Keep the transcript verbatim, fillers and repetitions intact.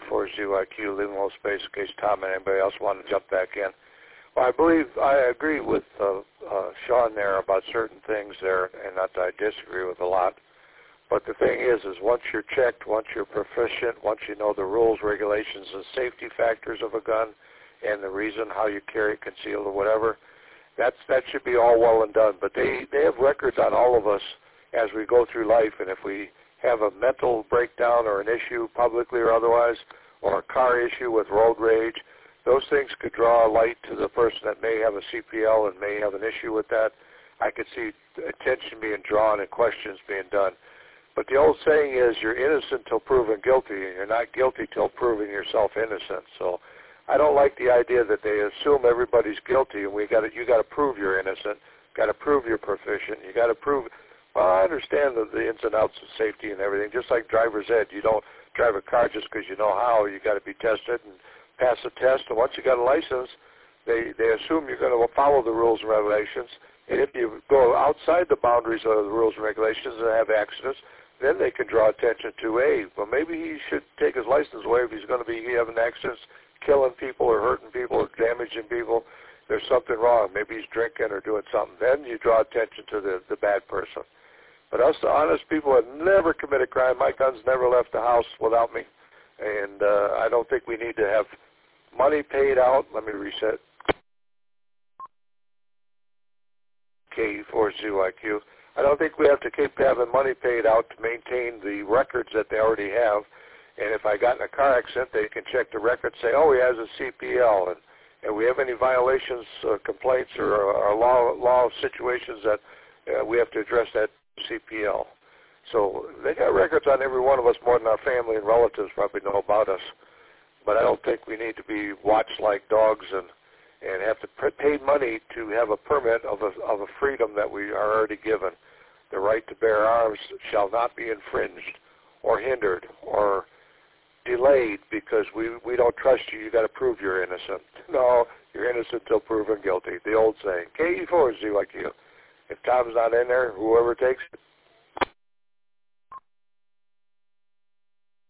four Z Y Q, leaving a little space in case Tom and anybody else want to jump back in. Well, I believe I agree with uh, uh, Sean there about certain things there, and not that I disagree with a lot. But the thing is, is once you're checked, once you're proficient, once you know the rules, regulations, and safety factors of a gun, and the reason how you carry it concealed or whatever, that's that should be all well and done. But they they have records on all of us as we go through life, and if we have a mental breakdown or an issue publicly or otherwise, or a car issue with road rage, those things could draw a light to the person that may have a C P L and may have an issue with that. I could see attention being drawn and questions being done. But the old saying is, you're innocent till proven guilty, and you're not guilty till proving yourself innocent. So I don't like the idea that they assume everybody's guilty, and we got to, you got to prove you're innocent, got to prove you're proficient, you got to prove. Well, I understand the, the ins and outs of safety and everything. Just like driver's ed, you don't drive a car just because you know how. You got to be tested and pass a test. And once you got a license, they they assume you're going to follow the rules and regulations. And if you go outside the boundaries of the rules and regulations and have accidents, then they can draw attention to, hey, well, maybe he should take his license away if he's going to be having accidents, killing people or hurting people or damaging people. There's something wrong. Maybe he's drinking or doing something. Then you draw attention to the, the bad person. But us, the honest people, have never committed crime. My gun's never left the house without me. And uh, I don't think we need to have money paid out. Let me reset. K four Z Y Q. I don't think we have to keep having money paid out to maintain the records that they already have. And if I got in a car accident, they can check the record, say, oh, he has a C P L. And if we have any violations, uh, complaints, or, or law, law situations that uh, we have to address that C P L. So they got records on every one of us more than our family and relatives probably know about us. But I don't think we need to be watched like dogs and, and have to pay money to have a permit of a, of a freedom that we are already given. The right to bear arms shall not be infringed or hindered or delayed because we, we don't trust you. You got to prove you're innocent. No, you're innocent till proven guilty. The old saying. K E four Z Y Q. If Tom's not in there, whoever takes it,